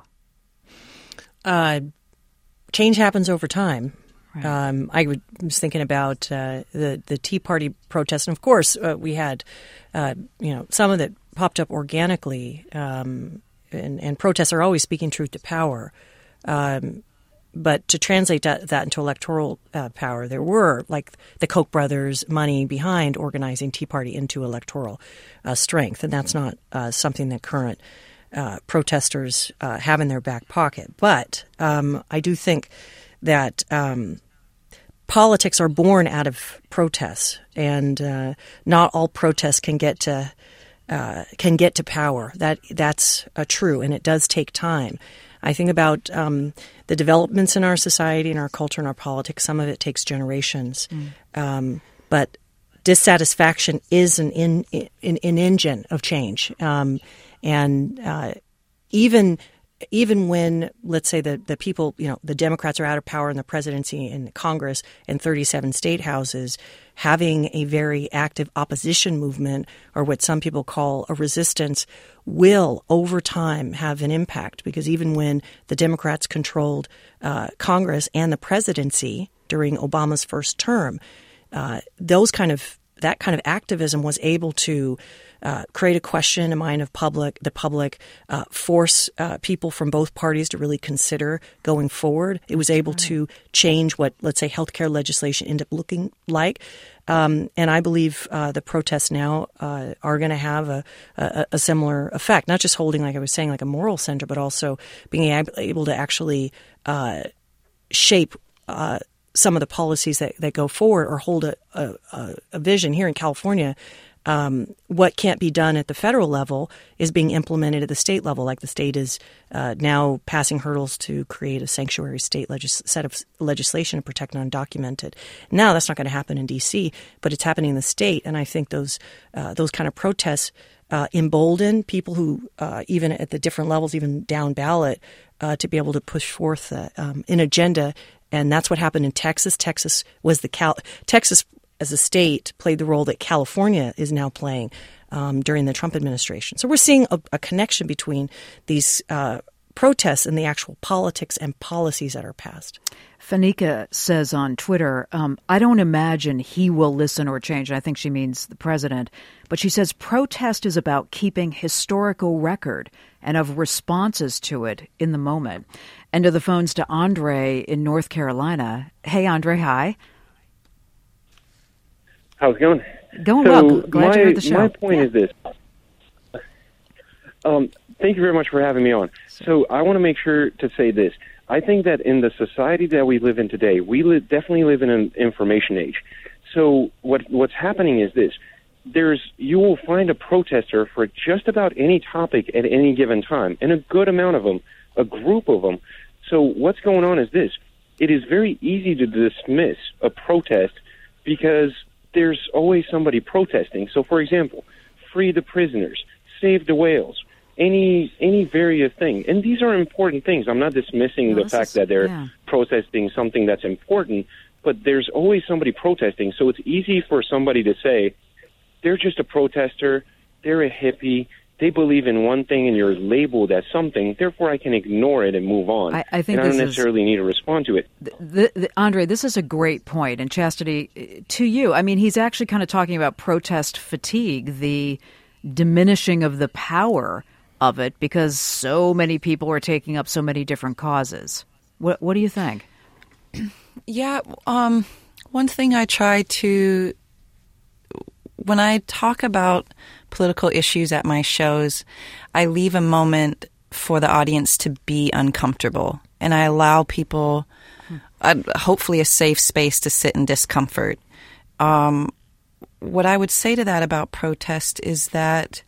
Uh, change happens over time. Right. Um, I was thinking about uh, the the Tea Party protests, and of course, uh, we had uh, you know some of that popped up organically, um, and, and protests are always speaking truth to power. Um, But to translate that, that into electoral uh, power, there were, like the Koch brothers, money behind organizing Tea Party into electoral uh, strength. And that's not uh, something that current uh, protesters uh, have in their back pocket. But um, I do think that um, politics are born out of protests, and uh, not all protests can get to uh, can get to power. That that's uh, true, and it does take time. I think about um, the developments in our society, in our culture, in our politics. Some of it takes generations. Mm. Um, but dissatisfaction is an, in, in, an engine of change. Um, and uh, even even when, let's say, the, the people, you know, the Democrats are out of power in the presidency and Congress and thirty-seven state houses, having a very active opposition movement, or what some people call a resistance, will over time have an impact, because even when the Democrats controlled uh, Congress and the presidency during Obama's first term, uh, those kind of that kind of activism was able to uh, create a question in the mind of public, the public, uh, force uh, people from both parties to really consider going forward. It was able to change what, let's say, healthcare legislation ended up looking like. Um, and I believe uh, the protests now uh, are going to have a, a, a similar effect, not just holding, like I was saying, like a moral center, but also being able to actually uh, shape uh, some of the policies that, that go forward, or hold a, a, a vision. Here in California, um, what can't be done at the federal level is being implemented at the state level, like the state is uh, now passing hurdles to create a sanctuary state legis- set of legislation to protect undocumented. Now, that's not going to happen in D C, but it's happening in the state, and I think those uh, those kind of protests uh, embolden people who, uh, even at the different levels, even down ballot, uh, to be able to push forth uh, um, an agenda. And that's what happened in Texas. Texas was the Cal- Texas as a state played the role that California is now playing um, during the Trump administration. So we're seeing a, a connection between these uh, protests and the actual politics and policies that are passed. Fanika says on Twitter, um, I don't imagine he will listen or change. And I think she means the president. But she says protest is about keeping historical record and of responses to it in the moment. And to the phones to Andre in North Carolina. Hey, Andre, hi. How's it going? Going so well. Glad my, you heard the show. My point yeah. is this. Um, thank you very much for having me on. So I want to make sure to say this. I think that in the society that we live in today, we li- definitely live in an information age. So what what's happening is this. There's you will find a protester for just about any topic at any given time, and a good amount of them, a group of them. So what's going on is this. It is very easy to dismiss a protest because there's always somebody protesting. So, for example, free the prisoners, save the whales, any any various thing. And these are important things. I'm not dismissing no, the fact is, that they're yeah. protesting something that's important, but there's always somebody protesting. So it's easy for somebody to say, they're just a protester, they're a hippie, they believe in one thing and you're labeled as something, therefore I can ignore it and move on. I, I think and I don't this necessarily is, need to respond to it. The, the, the, Andre, this is a great point. And Chastity, to you, I mean, he's actually kind of talking about protest fatigue, the diminishing of the power of it because so many people are taking up so many different causes. What, what do you think? Yeah, um, one thing I try to, when I talk about political issues at my shows, I leave a moment for the audience to be uncomfortable. And I allow people, uh, hopefully, a safe space to sit in discomfort. Um, what I would say to that about protest is that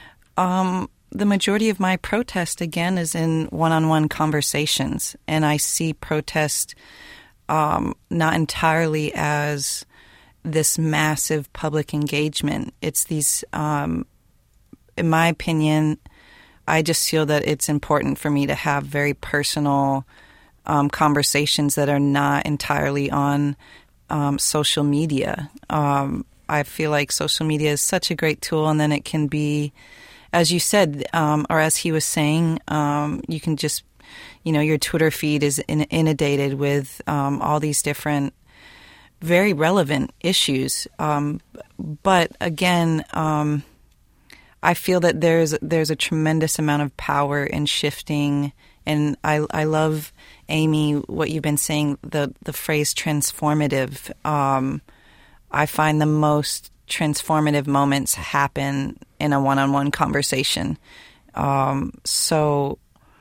um, the majority of my protest, again, is in one-on-one conversations. And I see protest um, not entirely as this massive public engagement. It's these, um, in my opinion, I just feel that it's important for me to have very personal um, conversations that are not entirely on um, social media. Um, I feel like social media is such a great tool, and then it can be, as you said, um, or as he was saying, um, you can just, you know, your Twitter feed is in- inundated with um, all these different very relevant issues. Um, but again, um, I feel that there's there's a tremendous amount of power in shifting. And I, I love, Amy, what you've been saying, the, the phrase transformative. Um, I find the most transformative moments happen in a one-on-one conversation. Um, so,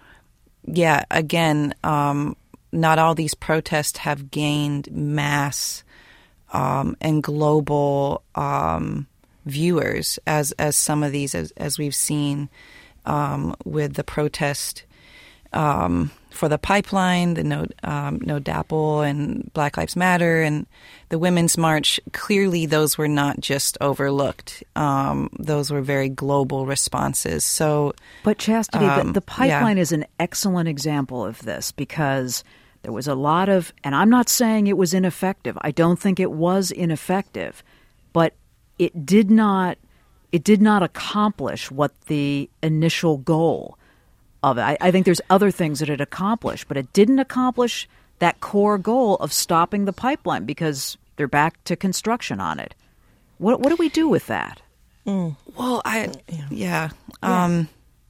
yeah, again, um, not all these protests have gained mass Um, and global um, viewers, as as some of these, as, as we've seen um, with the protest um, for the pipeline, the No um, No DAPL, and Black Lives Matter, and the Women's March. Clearly, those were not just overlooked; um, those were very global responses. So, but Chastity, um, the, the pipeline yeah. is an excellent example of this because there was a lot of, and I'm not saying it was ineffective. I don't think it was ineffective, but it did not, it did not accomplish what the initial goal of it. I, I think there's other things that it accomplished, but it didn't accomplish that core goal of stopping the pipeline because they're back to construction on it. What what do we do with that? Mm. Well, I yeah, yeah. Um,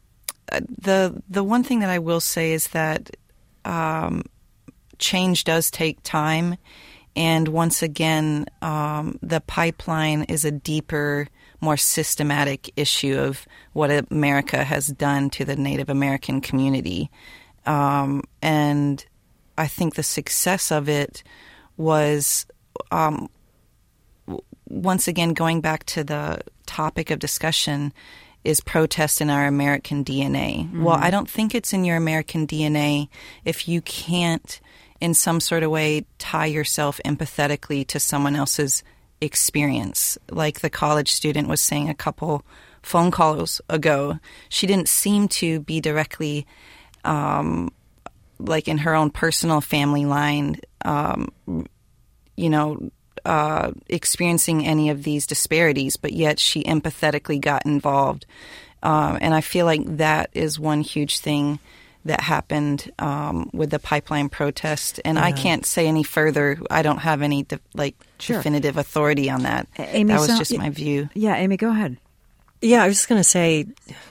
the the one thing that I will say is that Um, change does take time, and once again, um, the pipeline is a deeper, more systematic issue of what America has done to the Native American community. Um, and I think the success of it was, um, once again, going back to the topic of discussion is protest in our American D N A. Mm-hmm. Well, I don't think it's in your American D N A if you can't, in some sort of way, tie yourself empathetically to someone else's experience. Like the college student was saying a couple phone calls ago, she didn't seem to be directly, um, like in her own personal family line, um, you know, uh, experiencing any of these disparities, but yet she empathetically got involved. Um, and I feel like that is one huge thing that happened um, with the pipeline protest. And yeah. I can't say any further. I don't have any de- like sure. definitive authority on that. Amy, that was so, just my view. Yeah, Amy, go ahead. Yeah, I was just going to say,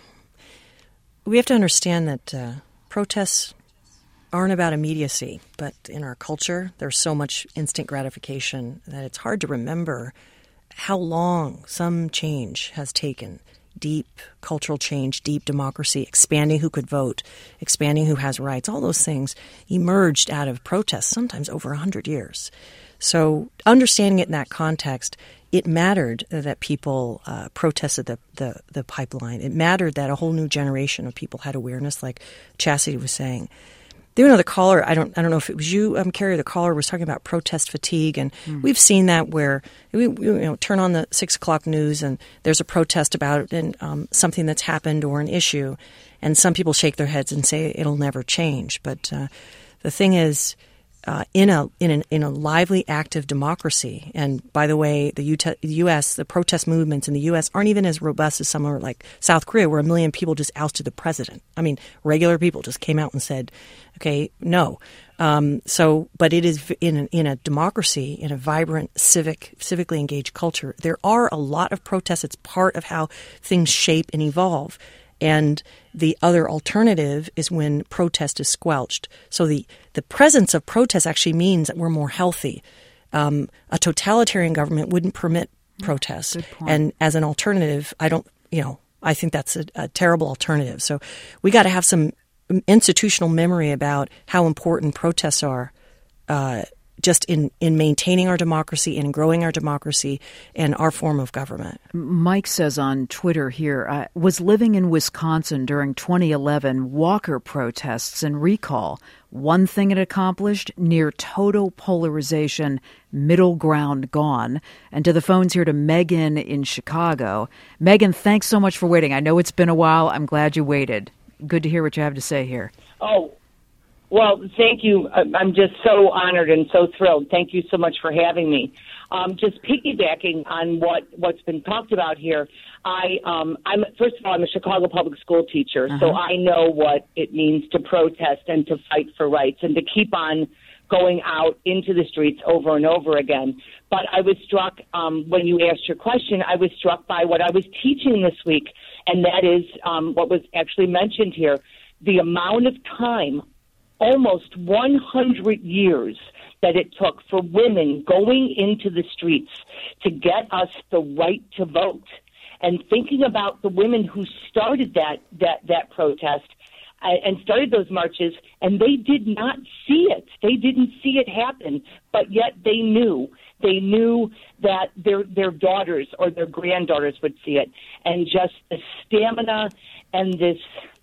we have to understand that uh, protests aren't about immediacy, but in our culture, there's so much instant gratification that it's hard to remember how long some change has taken. Deep cultural change, deep democracy, expanding who could vote, expanding who has rights, all those things emerged out of protests, sometimes over one hundred years. So understanding it in that context, it mattered that people uh, protested the, the, the pipeline. It mattered that a whole new generation of people had awareness, like Chastity was saying. There was another caller, I don't I don't know if it was you, um, Carrie, the caller was talking about protest fatigue, and mm. we've seen that where we, we you know turn on the six o'clock news and there's a protest about and um, something that's happened or an issue, and some people shake their heads and say it'll never change. But uh, the thing is, uh, in a in an, in a lively, active democracy, and by the way, the U S the protest movements in the U S aren't even as robust as somewhere like South Korea, where a million people just ousted the president. I mean, regular people just came out and said, okay, no. Um, so, but it is in a, in a democracy, in a vibrant, civic, civically engaged culture, there are a lot of protests. It's part of how things shape and evolve. And the other alternative is when protest is squelched. So the, the presence of protest actually means that we're more healthy. Um, a totalitarian government wouldn't permit protest. And as an alternative, I don't, you know, I think that's a, a terrible alternative. So we got to have some institutional memory about how important protests are uh, just in, in maintaining our democracy and growing our democracy and our form of government. Mike says on Twitter here, uh, was living in Wisconsin during twenty eleven Walker protests and recall. One thing it accomplished, near total polarization, middle ground gone. And to the phones here to Megan in Chicago. Megan, thanks so much for waiting. I know it's been a while. I'm glad you waited. Good to hear what you have to say here. Oh, well, thank you. I'm just so honored and so thrilled. Thank you so much for having me. Um, just piggybacking on what, what's been talked about here, I, um, I'm first of all, I'm a Chicago public school teacher, uh-huh. so I know what it means to protest and to fight for rights and to keep on going out into the streets over and over again. But I was struck, um, when you asked your question, I was struck by what I was teaching this week, and that is um, what was actually mentioned here, the amount of time, almost one hundred years, that it took for women going into the streets to get us the right to vote. And thinking about the women who started that that, that protest and started those marches, and they did not see it. They didn't see it happen, but yet they knew. They knew that their their daughters or their granddaughters would see it. And just the stamina and this,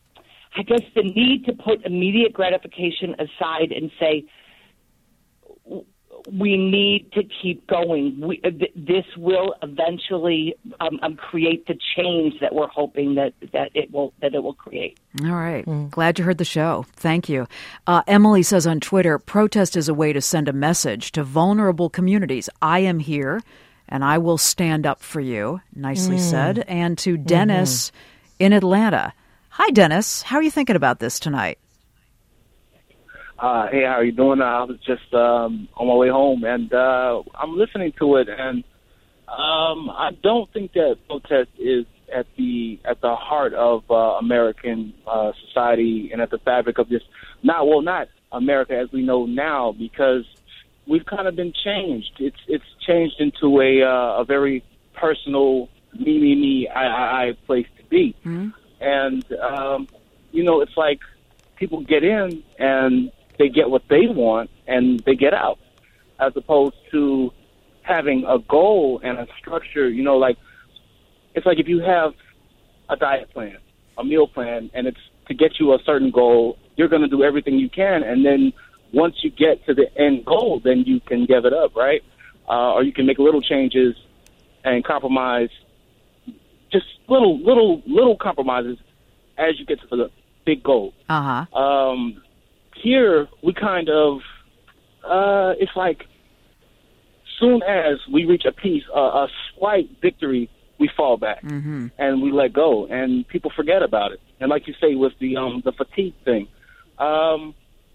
I guess, the need to put immediate gratification aside and say, we need to keep going. We, th- this will eventually um, um, create the change that we're hoping that, that it will that it will create. All right. Mm. Glad you heard the show. Thank you. Uh, Emily says on Twitter, protest is a way to send a message to vulnerable communities. I am here, and I will stand up for you. Nicely mm. said. And to Dennis mm-hmm. in Atlanta. Hi, Dennis. How are you thinking about this tonight? Uh, hey, how are you doing? I was just um, on my way home, and uh, I'm listening to it, and um, I don't think that protest is at the at the heart of uh, American uh, society and at the fabric of this. Not well, not America as we know now, because we've kind of been changed. It's it's changed into a uh, a very personal me me me I I, I place to be, mm-hmm. and um, you know, it's like people get in and they get what they want and they get out, as opposed to having a goal and a structure. You know, like it's like if you have a diet plan, a meal plan, and it's to get you a certain goal, you're going to do everything you can, and then once you get to the end goal, then you can give it up, right? Uh, or you can make little changes and compromise, just little, little, little compromises as you get to the big goal. Uh huh. Um, here, we kind of, uh, it's like, soon as we reach a peace, uh, a slight victory, we fall back mm-hmm. and we let go, and people forget about it. And like you say, with the um, the fatigue thing, um,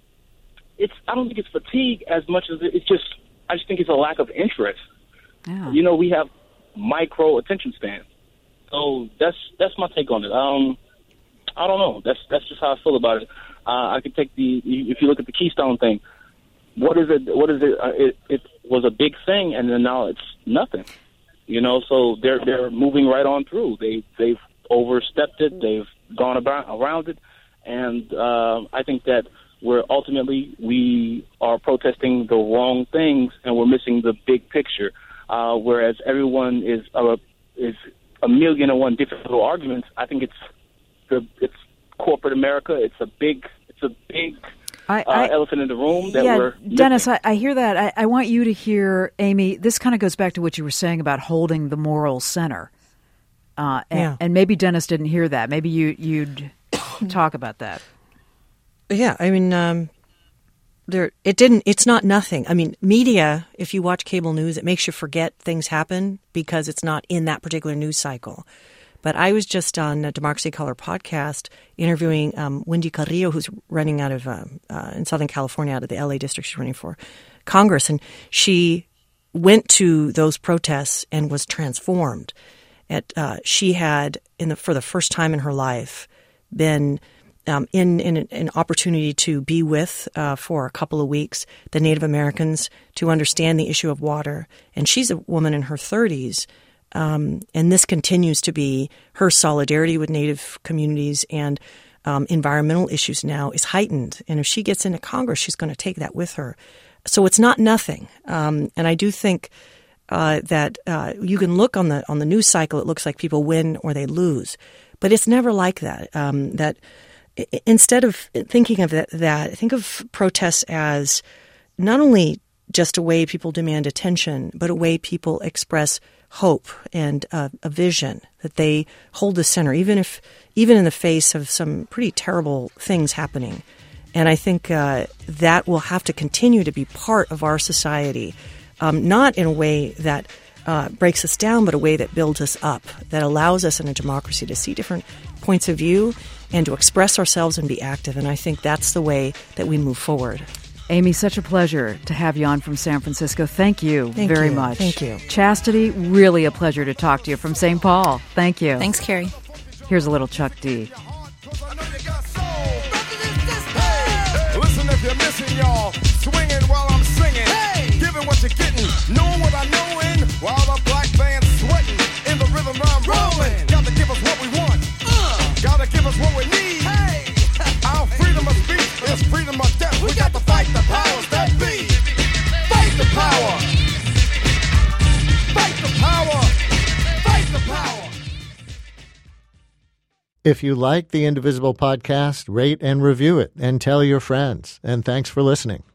it's I don't think it's fatigue as much as it's just I just think it's a lack of interest. Yeah. You know, we have micro attention spans, so that's that's my take on it. Um, I don't know. That's that's just how I feel about it. Uh, I could take the if you look at the Keystone thing. What is it? What is it? Uh, it? It was a big thing, and then now it's nothing. You know, so they're they're moving right on through. They they've overstepped it. They've gone about around it, and uh, I think that we're ultimately we are protesting the wrong things, and we're missing the big picture. Uh, whereas everyone is uh, is a million and one different little arguments. I think it's the it's corporate America. It's a big it's a big. I, I, uh, elephant in the room that yeah, we're Dennis, I, I hear that. I, I want you to hear, Amy, this kind of goes back to what you were saying about holding the moral center. Uh, and, Yeah. and maybe Dennis didn't hear that. Maybe you, you'd talk about that. Yeah, I mean, um, there it didn't. It's not nothing. I mean, media. If you watch cable news, it makes you forget things happen because it's not in that particular news cycle. But I was just on a Democracy Color podcast interviewing um, Wendy Carrillo, who's running out of um, uh, in Southern California, out of the L A district. She's running for Congress, and she went to those protests and was transformed. At uh, she had, in the for the first time in her life, been um, in in an opportunity to be with uh, for a couple of weeks the Native Americans to understand the issue of water. And she's a woman in her thirties. Um, and this continues to be her solidarity with Native communities and um, environmental issues now is heightened. And if she gets into Congress, she's going to take that with her. So it's not nothing. Um, and I do think uh, that uh, you can look on the on the news cycle. It looks like people win or they lose, but it's never like that. Um, that instead of thinking of that, that, think of protests as not only just a way people demand attention, but a way people express hope and uh, a vision that they hold the center, even if, even in the face of some pretty terrible things happening. And I think uh, that will have to continue to be part of our society, um, not in a way that uh, breaks us down, but a way that builds us up, that allows us in a democracy to see different points of view and to express ourselves and be active. And I think that's the way that we move forward. Amy, such a pleasure to have you on from San Francisco. Thank you Thank very you. much. Thank you. Chastity, really a pleasure to talk to you from Saint Paul. Thank you. Thanks, Carrie. Here's a little Chuck D. Listen if you're missing, y'all. Swinging while I'm singing. Hey! Giving what you're getting. Knowing what I knowin'. While the black band's sweating. In the rhythm I'm rolling. Gotta give us what we want. Uh. Gotta give us what we need. Hey! Our freedom of speech is freedom of death. We got to fight the powers that be. Fight the power. Fight the power. Fight the power. If you like the Indivisible podcast, rate and review it and tell your friends. And thanks for listening.